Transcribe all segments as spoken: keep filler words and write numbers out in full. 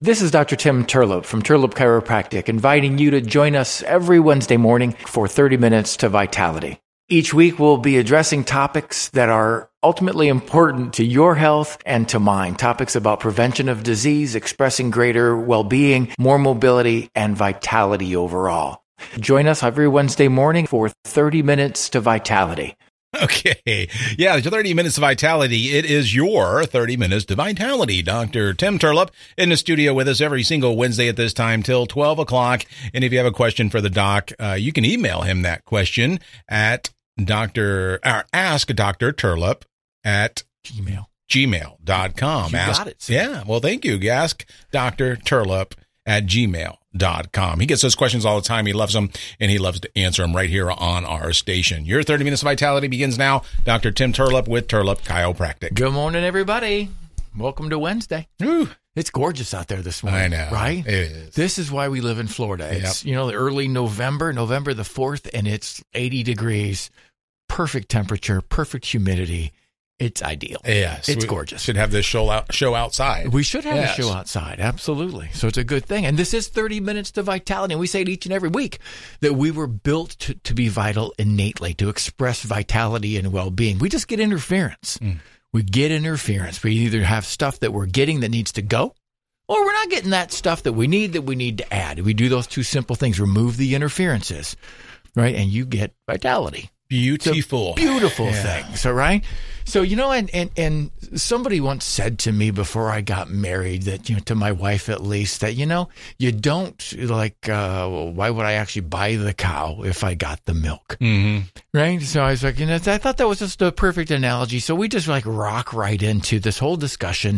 This is Doctor Tim Turlop from Turlop Chiropractic, inviting you to join us every Wednesday morning for thirty minutes to Vitality. Each week, we'll be addressing topics that are ultimately important to your health and to mine. Topics about prevention of disease, expressing greater well-being, more mobility, and vitality overall. Join us every Wednesday morning for thirty minutes to Vitality. Okay. Yeah, thirty minutes of Vitality. It is your thirty minutes to Vitality. Doctor Tim Turlop in the studio with us every single Wednesday at this time till twelve o'clock. And if you have a question for the doc, uh, you can email him that question at Doctor or ask Doctor Turlop at Gmail. gmail dot com. You ask, got it. Sir. Yeah. Well, thank you. Ask Doctor Turlop at gmail dot com. He gets those questions all the time. He loves them, and he loves to answer them right here on our station. Your thirty minutes of Vitality begins now. Doctor Tim Turlop with Turlop Chiropractic. Good morning, everybody. Welcome to Wednesday. Ooh. It's gorgeous out there this morning. I know. Right? It is. This is why we live in Florida. It's, Yep. you know, the early November, November the fourth, and it's eighty degrees, perfect temperature, perfect humidity. It's ideal. Yes. It's We gorgeous. Should have this show out show outside. We should have Yes. a show outside. Absolutely. So it's a good thing. And this is thirty minutes to Vitality. And we say it each and every week that we were built to, to be vital innately, to express vitality and well-being. We just get interference. Mm. We get interference. We either have stuff that we're getting that needs to go, or we're not getting that stuff that we need that we need to add. We do those two simple things, remove the interferences, right? And you get vitality. Beautiful. Beautiful Yeah. thing. So, right? So, you know, and, and, and somebody once said to me before I got married that, you know, to my wife at least, that, you know, you don't like, uh, well, why would I actually buy the cow if I got the milk? Mm-hmm. Right? So I was like, you know, I thought that was just a perfect analogy. So we just like rock right into this whole discussion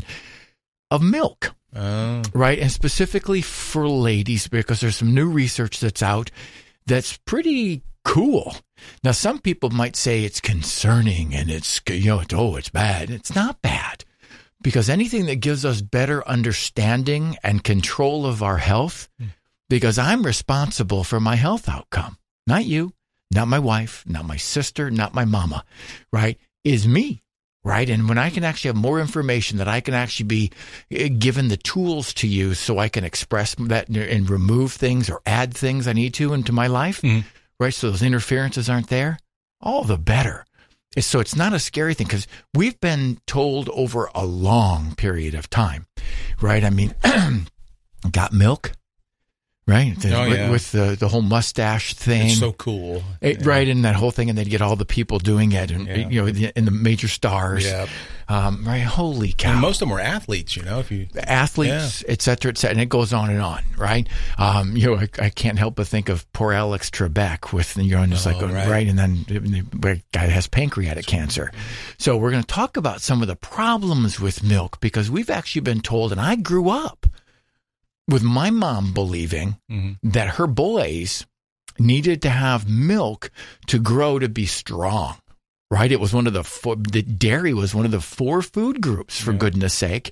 of milk. Oh. Right? And specifically for ladies, because there's some new research that's out that's pretty cool. Now, some people might say it's concerning and it's, you know, it's, oh, it's bad. It's not bad, because anything that gives us better understanding and control of our health, mm. because I'm responsible for my health outcome, not you, not my wife, not my sister, not my mama, right, is me. Right. And when I can actually have more information, that I can actually be given the tools to use so I can express that and remove things or add things I need to into my life. Mm-hmm. Right. So those interferences aren't there. All the better. So it's not a scary thing, because we've been told over a long period of time. Right. I mean, got milk. Right. The, oh, yeah. With the, the whole mustache thing. It's so cool. It, yeah. Right. And that whole thing. And they'd get all the people doing it, and, yeah. you know, in the major stars. Yeah. Um, right. Holy cow. And most of them were athletes, you know, if you athletes, yeah. et cetera, et cetera. And it goes on and on. Right. Um, you know, I, I can't help but think of poor Alex Trebek with, you know, and it's oh, like, right. right. And then the guy has pancreatic cancer. So we're going to talk about some of the problems with milk, because we've actually been told, and I grew up with my mom believing mm-hmm. that her boys needed to have milk to grow to be strong, right? It was one of the four, the dairy was one of the four food groups, for yeah. goodness sake,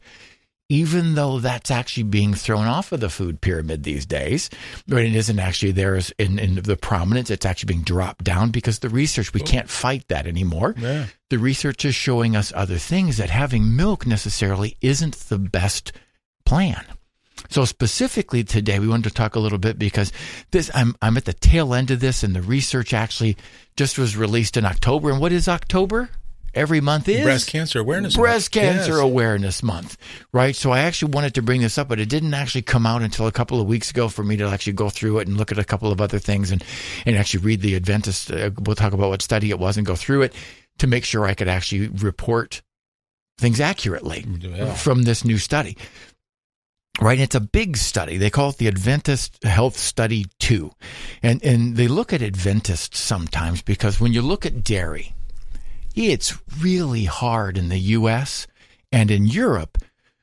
even though that's actually being thrown off of the food pyramid these days. But it isn't actually there in, in the prominence. It's actually being dropped down because the research, we can't fight that anymore. Yeah. The research is showing us other things, that having milk necessarily isn't the best plan. So specifically today, we wanted to talk a little bit, because this I'm I'm at the tail end of this, and the research actually just was released in October. And what is October? Every month is Breast Cancer Awareness Breast Month. Cancer yes. Awareness Month, right? So I actually wanted to bring this up, but it didn't actually come out until a couple of weeks ago for me to actually go through it and look at a couple of other things, and, and actually read the Adventist. Uh, we'll talk about what study it was and go through it to make sure I could actually report things accurately yeah. from this new study. Right, it's a big study. They call it the Adventist Health Study two. And and they look at Adventists sometimes, because when you look at dairy, it's really hard in the U S and in Europe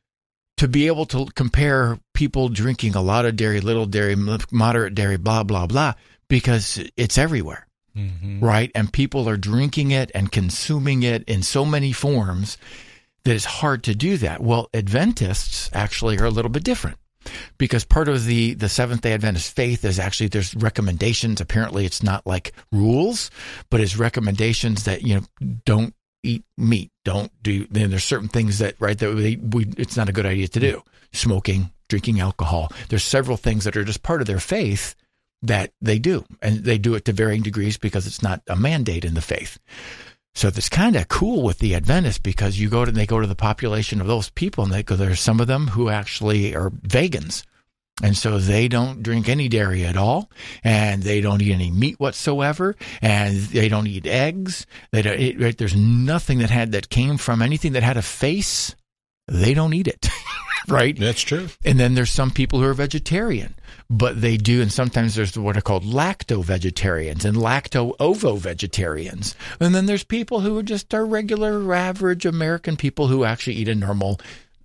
to be able to compare people drinking a lot of dairy, little dairy, moderate dairy, blah, blah, blah, because it's everywhere. Mm-hmm. Right? And people are drinking it and consuming it in so many forms that it's hard to do that. Well, Adventists actually are a little bit different, because part of the, the Seventh-day Adventist faith is actually there's recommendations. Apparently, it's not like rules, but it's recommendations that, you know, don't eat meat, don't do. Then there's certain things that, right, that we, we it's not a good idea to do. Smoking, drinking alcohol. There's several things that are just part of their faith that they do, and they do it to varying degrees because it's not a mandate in the faith. So it's kind of cool with the Adventists because you go to they go to the population of those people, and they go, there's some of them who actually are vegans, and so they don't drink any dairy at all, and they don't eat any meat whatsoever, and they don't eat eggs. They don't. It, right, there's nothing that had that came from anything that had a face. They don't eat it, right? That's true. And then there's some people who are vegetarian, but they do, and sometimes there's what are called lacto-vegetarians and lacto-ovo-vegetarians. And then there's people who are just our regular, average American people who actually eat a normal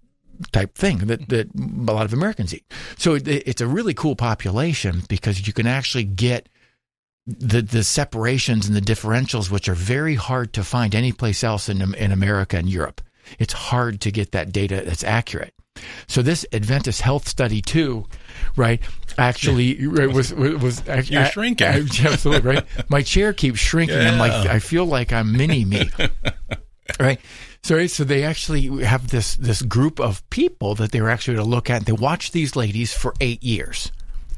type thing that, that a lot of Americans eat. So it, it's a really cool population because you can actually get the the separations and the differentials, which are very hard to find anyplace else in in America and Europe. It's hard to get that data that's accurate. So this Adventist Health Study too, right? Actually, right, was was, was actually, you're shrinking. I, I, absolutely right. My chair keeps shrinking. Yeah. I'm like, I feel like I'm mini me, right? So, so they actually have this this group of people that they were actually to look at. They watched these ladies for eight years.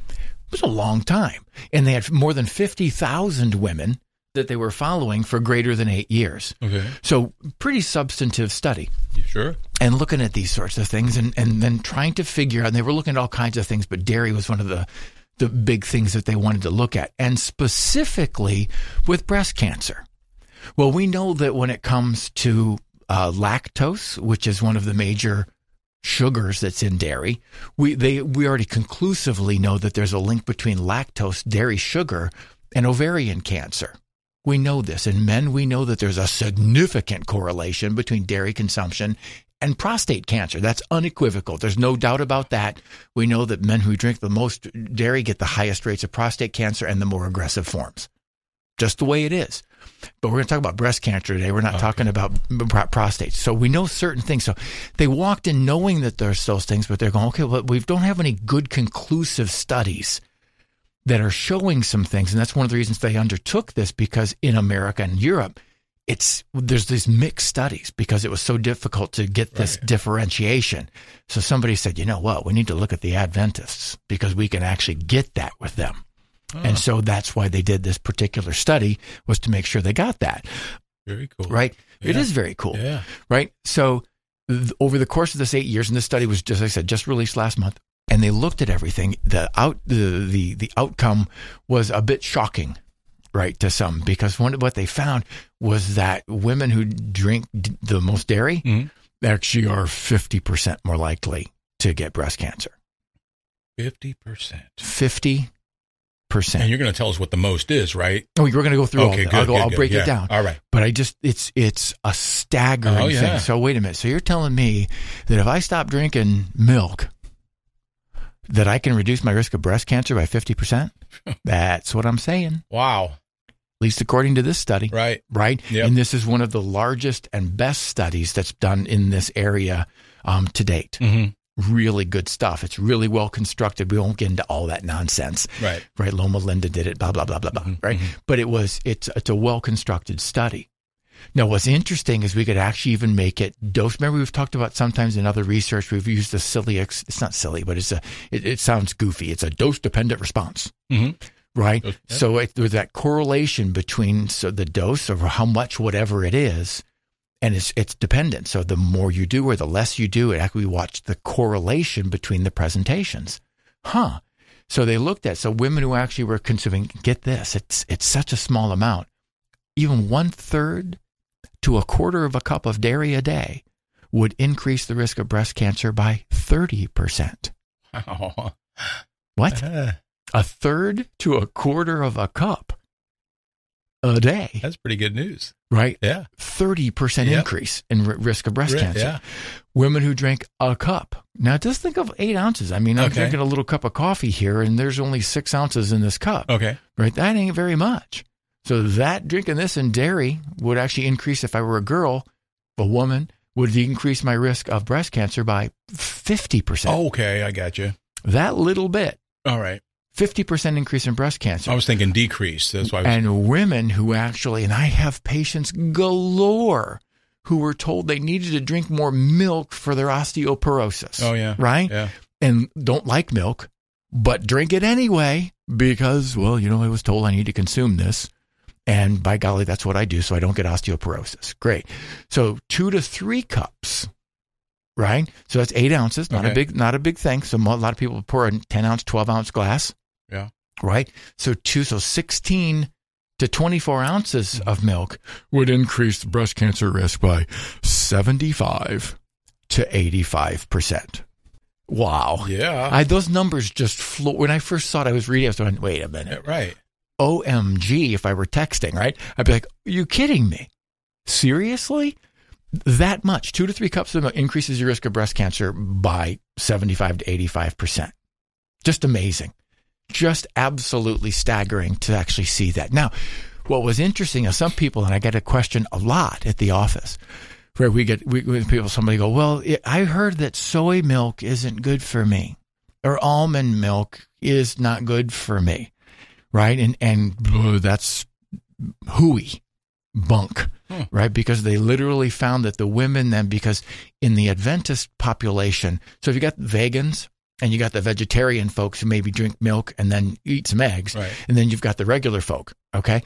It was a long time, and they had more than fifty thousand women that they were following for greater than eight years. Okay. So pretty substantive study. You sure? And looking at these sorts of things and, and then trying to figure out, and they were looking at all kinds of things, but dairy was one of the, the big things that they wanted to look at, and specifically with breast cancer. Well, we know that when it comes to uh, lactose, which is one of the major sugars that's in dairy, we they we already conclusively know that there's a link between lactose, dairy sugar, and ovarian cancer. We know this. In men, we know that there's a significant correlation between dairy consumption and prostate cancer. That's unequivocal. There's no doubt about that. We know that men who drink the most dairy get the highest rates of prostate cancer and the more aggressive forms. Just the way it is. But we're going to talk about breast cancer today. We're not okay. talking about prostate. So we know certain things. So they walked in knowing that there's those things, but they're going, okay, well, we don't have any good conclusive studies that are showing some things. And that's one of the reasons they undertook this, because in America and Europe, it's there's these mixed studies because it was so difficult to get this right. differentiation. So somebody said, you know what, we need to look at the Adventists because we can actually get that with them. Oh. And so that's why they did this particular study, was to make sure they got that. Very cool. Right? Yeah. It is very cool. Yeah. Right? So th- over the course of this eight years, and this study was, just like I said, just released last month, and they looked at everything. The out the the, the outcome was a bit shocking, right, to some, because one of what they found was that women who drink d- the most dairy mm-hmm. actually are fifty percent more likely to get breast cancer. fifty percent. fifty percent. And you're going to tell us what the most is, right? Oh, we're going to go through okay, all good, that. I'll, go, good, I'll good. break yeah. it down. All right. But I just, it's it's a staggering oh, yeah. thing. So wait a minute. So you're telling me that if I stop drinking milk, that I can reduce my risk of breast cancer by fifty percent? That's what I'm saying. Wow. At least according to this study. Right. Right? Yep. And this is one of the largest and best studies that's done in this area um, to date. Mm-hmm. Really good stuff. It's really well constructed. We won't get into all that nonsense. Right. Right. Loma Linda did it, blah, blah, blah, blah, blah. Mm-hmm. Right. Mm-hmm. But it was, it's, it's a well constructed study. Now, what's interesting is we could actually even make it dose. Remember, we've talked about sometimes in other research, we've used the silly, it's not silly, but it's a, it, it sounds goofy. It's a dose dependent response. Mm-hmm. Right. Okay. So it, there's that correlation between so the dose of how much, whatever it is, and it's it's dependent. So the more you do or the less you do, it actually watched the correlation between the presentations. Huh. So they looked at, so women who actually were consuming, get this, it's it's such a small amount, even one third to a quarter of a cup of dairy a day would increase the risk of breast cancer by thirty percent. Wow. What? Uh, a third to a quarter of a cup a day. That's pretty good news. Right? Yeah. thirty percent yep. increase in r- risk of breast R- cancer. Yeah. Women who drink a cup. Now, just think of eight ounces. I mean, I'm okay. drinking a little cup of coffee here, and there's only six ounces in this cup. Okay. Right? That ain't very much. So that drinking this in dairy would actually increase, if I were a girl, a woman, would increase my risk of breast cancer by fifty percent. Oh, okay. I got you. That little bit. All right. fifty percent increase in breast cancer. I was thinking decrease. That's why I was... And women who actually, and I have patients galore who were told they needed to drink more milk for their osteoporosis. Oh, yeah. Right? Yeah. and don't like milk, but drink it anyway because, well, you know, I was told I need to consume this. And by golly, that's what I do so I don't get osteoporosis. Great. So two to three cups, right? So that's eight ounces, not Okay. a big not a big thing. So a lot of people pour a ten ounce, twelve ounce glass. Yeah. Right? So two, so sixteen to twenty-four ounces of milk would increase the breast cancer risk by seventy-five to eighty-five percent. Wow. Yeah. I, those numbers just flew. When I first saw it, I was reading, I was going, wait a minute. Yeah, right. O M G, if I were texting, right? I'd be like, are you kidding me? Seriously? That much, two to three cups of milk increases your risk of breast cancer by seventy-five to eighty-five percent. Just amazing. Just absolutely staggering to actually see that. Now, what was interesting is some people, and I get a question a lot at the office, where we get we, we people, somebody go, well, it, I heard that soy milk isn't good for me, or almond milk is not good for me. Right. And, and oh, that's hooey bunk, hmm. right? Because they literally found that the women then, because in the Adventist population, so if you got vegans and you got the vegetarian folks who maybe drink milk and then eat some eggs, right. and then you've got the regular folk. Okay.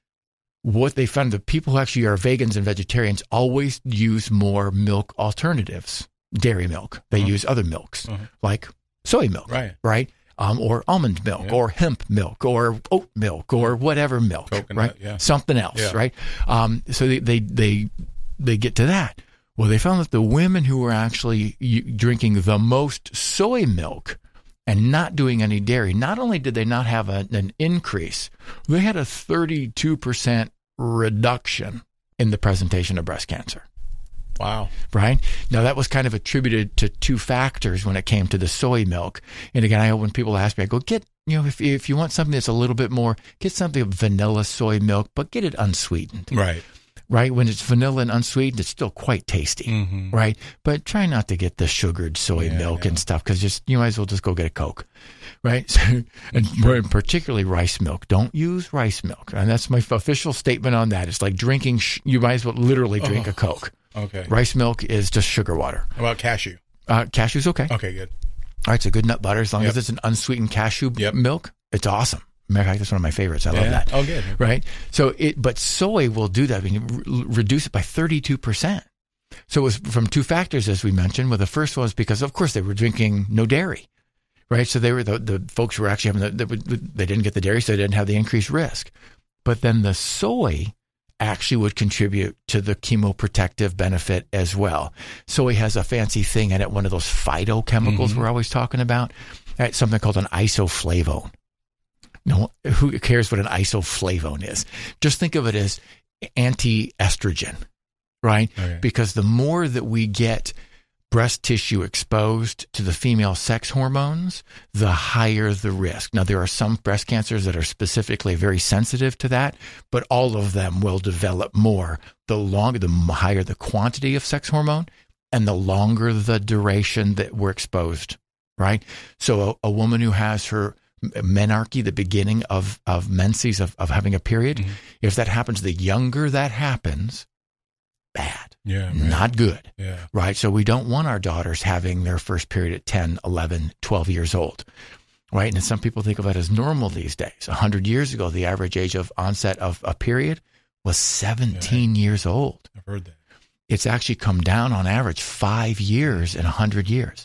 What they found, the people who actually are vegans and vegetarians always use more milk alternatives, dairy milk. They uh-huh. use other milks uh-huh. like soy milk. Right. Right. Um, or almond milk, yeah. or hemp milk, or oat milk, or whatever milk, Coconut, right? Yeah. Something else, yeah. right? Um, so they, they they they get to that. Well, they found that the women who were actually drinking the most soy milk and not doing any dairy, not only did they not have a, an increase, they had a thirty-two percent reduction in the presentation of breast cancer. Wow. Right? Now, that was kind of attributed to two factors when it came to the soy milk. And again, I when people ask me, I go, get, you know, if if you want something that's a little bit more, get something of vanilla soy milk, but get it unsweetened. Right. Right? When it's vanilla and unsweetened, it's still quite tasty. Mm-hmm. Right? But try not to get the sugared soy yeah, milk yeah. and stuff, because just you might as well just go get a Coke. Right? So, and particularly rice milk. Don't use rice milk. And that's my official statement on that. It's like drinking, sh- you might as well literally drink oh. a Coke. Okay. Rice milk is just sugar water. How about cashew? Uh, cashew's okay. Okay, good. All right, it's a good nut butter as long yep. as it's an unsweetened cashew yep. milk. It's awesome. Matter of fact, that's one of my favorites. I yeah. love that. Oh, good. Right? So it, but soy will do that. I mean, re- reduce it by thirty-two percent. So it was from two factors, as we mentioned. Well, the first one was because, of course, they were drinking no dairy. Right? So they were the, the folks who were actually having the, the, they didn't get the dairy, so they didn't have the increased risk. But then the soy actually would contribute to the chemoprotective benefit as well. Soy has a fancy thing in it, one of those phytochemicals mm-hmm. we're always talking about, right? Something called an isoflavone. No, who cares what an isoflavone is? Just think of it as anti-estrogen, right? Okay. Because the more that we get breast tissue exposed to the female sex hormones, the higher the risk. Now, there are some breast cancers that are specifically very sensitive to that, but all of them will develop more the longer, the higher the quantity of sex hormone and the longer the duration that we're exposed, right? So a, a woman who has her menarche, the beginning of, of menses, of, of having a period, mm-hmm. if that happens, the younger that happens, bad. Yeah, right. Not good. Yeah. Right. So we don't want our daughters having their first period at ten, eleven, twelve years old. Right. And some people think of it as normal these days. A hundred years ago, the average age of onset of a period was seventeen yeah. years old. I've heard that. It's actually come down on average five years in a hundred years.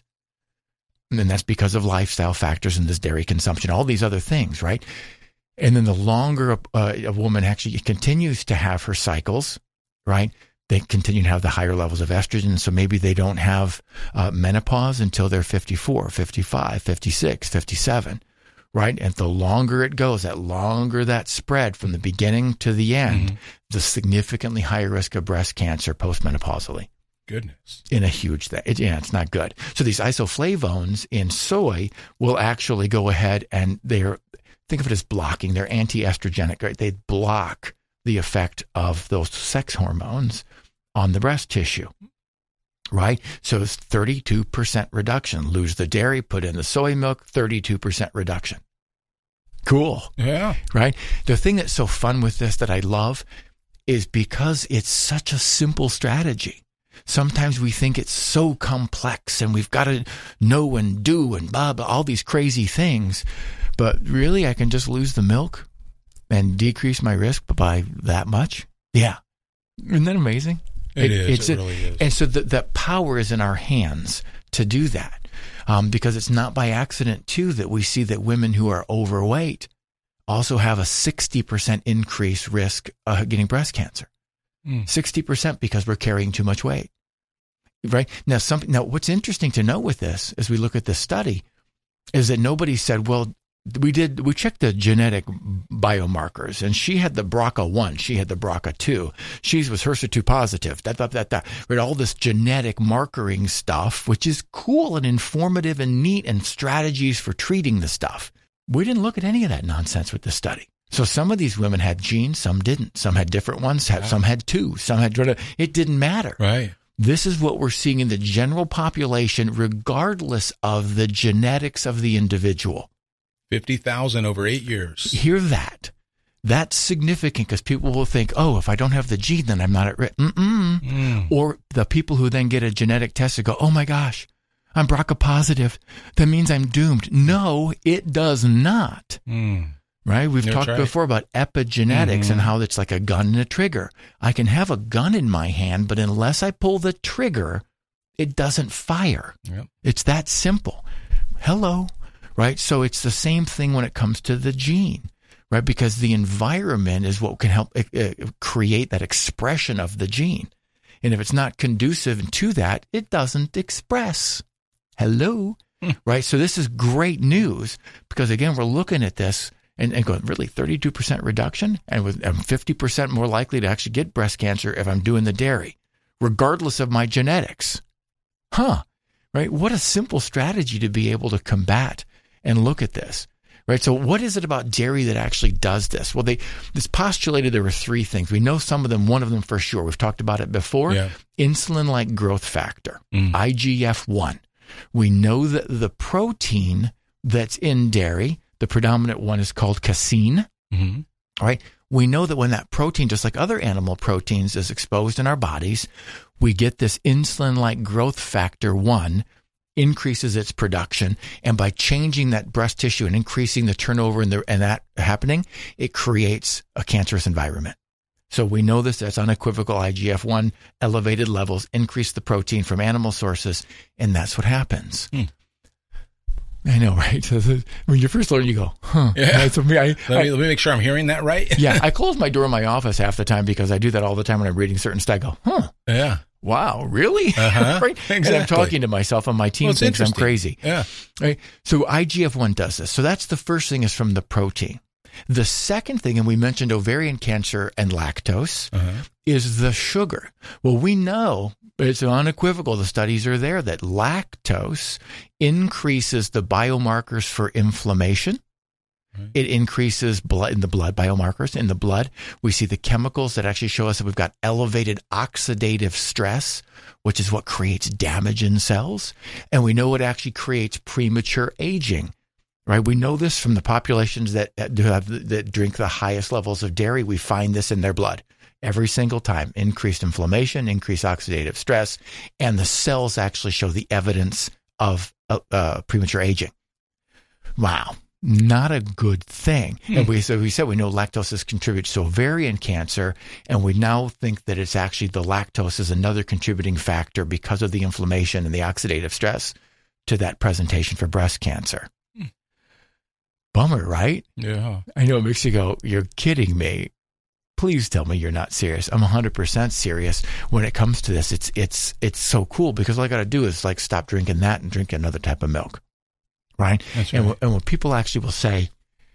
And then that's because of lifestyle factors and this dairy consumption, all these other things. Right. And then the longer a, uh, a woman actually continues to have her cycles, right, they continue to have the higher levels of estrogen. So maybe they don't have uh, menopause until they're fifty-four, fifty-five, fifty-six, fifty-seven, right? And the longer it goes, that longer that spread from the beginning to the end, mm-hmm. the significantly higher risk of breast cancer postmenopausally. Goodness. In a huge thing. It, yeah, it's not good. So these isoflavones in soy will actually go ahead and they're, think of it as blocking. They're anti-estrogenic, right? They block the effect of those sex hormones on the breast tissue, right? So it's thirty-two percent reduction. Lose the dairy, put in the soy milk, thirty-two percent reduction. Cool. Yeah. Right? The thing that's so fun with this that I love is because it's such a simple strategy. Sometimes we think it's so complex and we've got to know and do and blah, blah, all these crazy things. But really, I can just lose the milk and decrease my risk by that much. Yeah. Isn't that amazing? It, it is. It's it a, really is. And so the, the power is in our hands to do that. Um, because it's not by accident, too, that we see that women who are overweight also have a sixty percent increased risk of getting breast cancer. Mm. sixty percent because we're carrying too much weight. Right? Now, something, now, what's interesting to note with this, as we look at this study, is that nobody said, well, we did, we checked the genetic biomarkers, and she had the B R C A one, she had the B R C A two, she was H E R S two positive, that, that, that, that. Right, all this genetic markering stuff, which is cool and informative and neat and strategies for treating the stuff. We didn't look at any of that nonsense with the study. So some of these women had genes, some didn't. Some had different ones, had, some had two, some had, it didn't matter. Right. This is what we're seeing in the general population, regardless of the genetics of the individual. fifty thousand over eight years. Hear that. That's significant because people will think, oh, if I don't have the gene, then I'm not at risk. Mm-mm. Mm. Or the people who then get a genetic test and go, oh my gosh, I'm B R C A positive. That means I'm doomed. No, it does not. Mm. Right? We've That's talked right. before about epigenetics mm-hmm. and how it's like a gun and a trigger. I can have a gun in my hand, but unless I pull the trigger, it doesn't fire. Yep. It's that simple. Hello. Right? So it's the same thing when it comes to the gene, right? Because the environment is what can help uh, create that expression of the gene. And if it's not conducive to that, it doesn't express. Hello? Hmm. Right? So this is great news because, again, we're looking at this and, and going, really, thirty-two percent reduction? And with, I'm fifty percent more likely to actually get breast cancer if I'm doing the dairy, regardless of my genetics. Huh? Right? What a simple strategy to be able to combat and look at this, right? So what is it about dairy that actually does this? Well, they this postulated there were three things. We know some of them, one of them for sure. We've talked about it before. Yeah. Insulin-like growth factor, mm. I G F one. We know that the protein that's in dairy, the predominant one is called casein, mm-hmm. right? We know that when that protein, just like other animal proteins, is exposed in our bodies, we get this insulin-like growth factor one, increases its production, and by changing that breast tissue and increasing the turnover and, the, and that happening, it creates a cancerous environment. So we know this as unequivocal. I G F one elevated levels increase the protein from animal sources, and that's what happens. Hmm. I know, right? So when you first learn, you go, huh. Yeah. Right? So me, I, let, me, I, let me make sure I'm hearing that right. Yeah, I close my door in my office half the time because I do that all the time when I'm reading certain stuff. I go, huh. Yeah. Wow, really? Uh-huh. Right? Exactly. And I'm talking to myself, and my team well, thinks I'm crazy. Yeah. Right? So I G F one does this. So that's the first thing, is from the protein. The second thing, and we mentioned ovarian cancer and lactose, uh-huh. is the sugar. Well, we know, it's unequivocal, the studies are there, that lactose increases the biomarkers for inflammation. It increases blood in the blood biomarkers in the blood. We see the chemicals that actually show us that we've got elevated oxidative stress, which is what creates damage in cells. And we know it actually creates premature aging, right? We know this from the populations that that, have, that drink the highest levels of dairy. We find this in their blood every single time. Increased inflammation, increased oxidative stress, and the cells actually show the evidence of uh, uh, premature aging. Wow. Not a good thing. Hmm. And we, so we said we know lactose contributes to ovarian cancer, and we now think that it's actually the lactose is another contributing factor because of the inflammation and the oxidative stress to that presentation for breast cancer. Hmm. Bummer, right? Yeah. I know it makes you go, you're kidding me. Please tell me you're not serious. I'm one hundred percent serious when it comes to this. It's it's it's so cool because all I got to do is like stop drinking that and drink another type of milk. Right? That's and, right. and when people actually will say,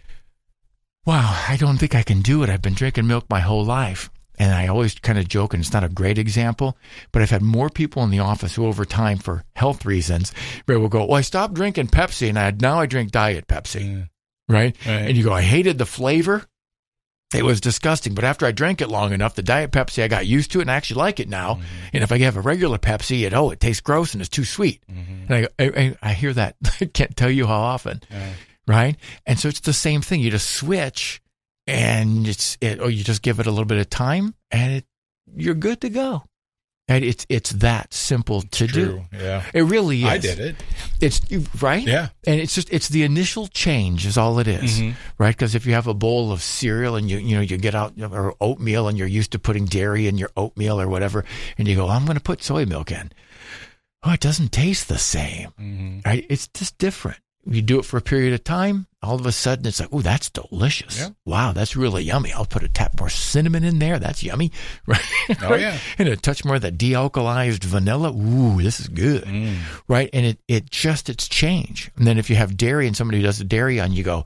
wow, I don't think I can do it. I've been drinking milk my whole life. And I always kind of joke, and it's not a great example, but I've had more people in the office who over time for health reasons will go, well, I stopped drinking Pepsi and I now I drink Diet Pepsi. Yeah. Right? right? And you go, I hated the flavor. It was disgusting, but after I drank it long enough, the Diet Pepsi, I got used to it and I actually like it now. Mm-hmm. And if I have a regular Pepsi, it, oh, it tastes gross and it's too sweet. Mm-hmm. And I, I, I hear that. I can't tell you how often, yeah. right? And so it's the same thing. You just switch and it's, it, or you just give it a little bit of time and it, you're good to go. And it's it's that simple to True. do. Yeah. It really is. I did it. It's right. Yeah. And it's just it's the initial change is all it is, Mhm. right? Because if you have a bowl of cereal and you you know you get out or oatmeal and you're used to putting dairy in your oatmeal or whatever, and you go, I'm going to put soy milk in. Oh, it doesn't taste the same. Mhm. Right? It's just different. You do it for a period of time, all of a sudden it's like, oh, that's delicious. Yeah. Wow, that's really yummy. I'll put a tap more cinnamon in there. That's yummy. Right? Oh, Right? yeah. And a touch more of that de-alkalized vanilla. Ooh, this is good. Mm. Right? And it, it just, it's change. And then if you have dairy and somebody who does a dairy on, you go,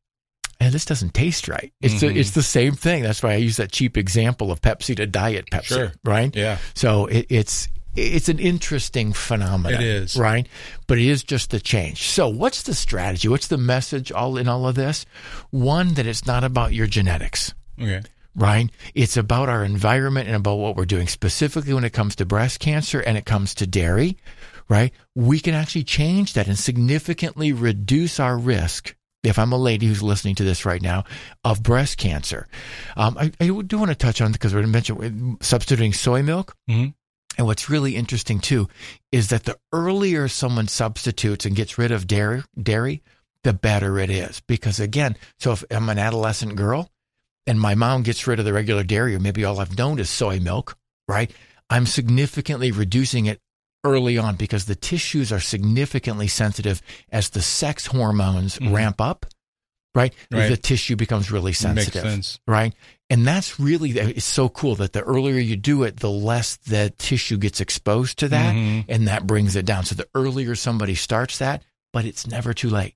and this doesn't taste right. It's Mhm. the, it's the same thing. That's why I use that cheap example of Pepsi to Diet Pepsi. Sure. Right? Yeah. So it, it's, it's an interesting phenomenon. It is. Right? But it is just the change. So what's the strategy? What's the message all in all of this? One, that it's not about your genetics, Okay. right? It's about our environment and about what we're doing specifically when it comes to breast cancer and it comes to dairy, right? We can actually change that and significantly reduce our risk. If I'm a lady who's listening to this right now, of breast cancer. Um, I, I do want to touch on, because we're going to mention substituting soy milk. Mhm. And what's really interesting too is that the earlier someone substitutes and gets rid of dairy, dairy, the better it is. Because again, so if I'm an adolescent girl and my mom gets rid of the regular dairy, or maybe all I've known is soy milk, right? I'm significantly reducing it early on because the tissues are significantly sensitive as the sex hormones Mhm. ramp up, right? Right. The tissue becomes really sensitive. Makes sense. Right. And that's really, it's so cool that the earlier you do it, the less the tissue gets exposed to that. Mhm. And that brings it down. So the earlier somebody starts that, but it's never too late.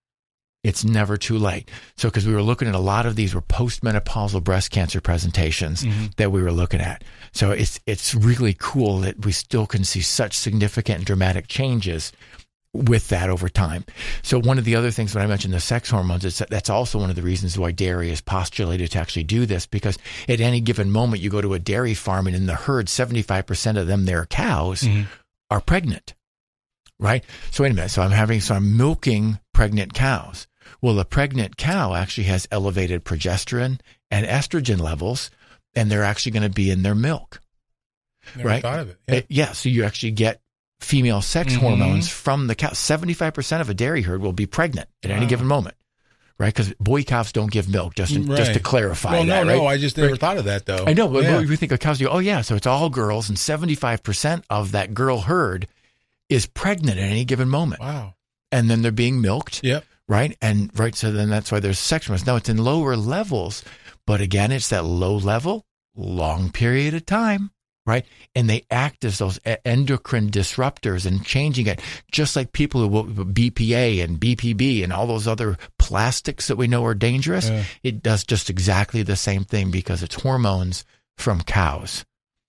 It's never too late. So, because we were looking at a lot of these were postmenopausal breast cancer presentations Mhm. that we were looking at. So it's, it's really cool that we still can see such significant and dramatic changes with that over time. So one of the other things when I mentioned the sex hormones, is that that's also one of the reasons why dairy is postulated to actually do this, because at any given moment you go to a dairy farm and in the herd, seventy-five percent of them, their cows, Mhm. are pregnant, right? So wait a minute. So I'm having, so I'm milking pregnant cows. Well, a pregnant cow actually has elevated progesterone and estrogen levels, and they're actually going to be in their milk. Never Right. thought of it. Yeah. Uh, yeah. So you actually get female sex Mhm. hormones from the cow. seventy-five percent of a dairy herd will be pregnant at any Wow. given moment, right? Because boy cows don't give milk, just to, Right. just to clarify Well, that, no, right? no, I just never Right. thought of that though. I know, but Yeah. we think of cows, you go, oh yeah, so it's all girls, and seventy-five percent of that girl herd is pregnant at any given moment. Wow. And then they're being milked, Yep. right? And right, so then that's why there's sex hormones. Now it's in lower levels, but again, it's that low level, long period of time, right? And they act as those e- endocrine disruptors and changing it, just like people who will B P A and B P B and all those other plastics that we know are dangerous. Yeah. It does just exactly the same thing because it's hormones from cows.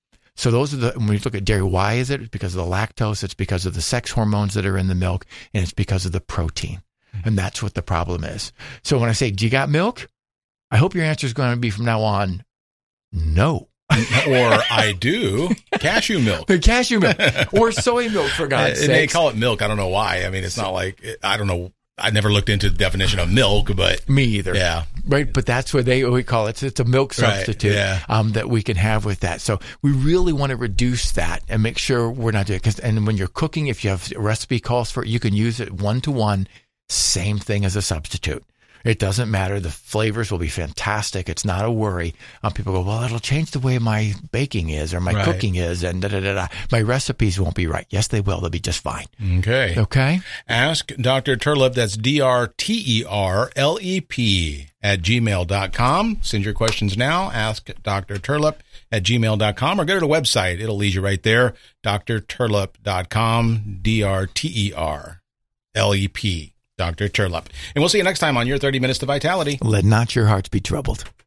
So those are the, when we look at dairy, why is it? It's because of the lactose, it's because of the sex hormones that are in the milk, and it's because of the protein. And that's what the problem is. So when I say, do you got milk? I hope your answer is going to be from now on, no. Or I do cashew milk. The cashew milk or soy milk, for God's And they sake. call it milk. I don't know why. I mean, it's not like, I don't know. I never looked into the definition of milk, but Me either. yeah. Right, but that's what they we call it. It's a milk Right, substitute yeah. um, that we can have with that. So we really want to reduce that and make sure we're not doing it. Cause, and when you're cooking, if you have a recipe calls for it, you can use it one to one, same thing as a substitute. It doesn't matter. The flavors will be fantastic. It's not a worry. Um, people go, well, it'll change the way my baking is or my Right. cooking is, and da da da da. My recipes won't be right. Yes, they will. They'll be just fine. Okay. Okay. Ask Doctor Turlep. That's D R T E R L E P at gmail dot com. Send your questions now. Ask Doctor Turlep at gmail dot com or go to the website. It'll lead you right there. D R turlep dot com. D R T E R L E P. Doctor Turlep. And we'll see you next time on Your thirty Minutes to Vitality. Let not your hearts be troubled.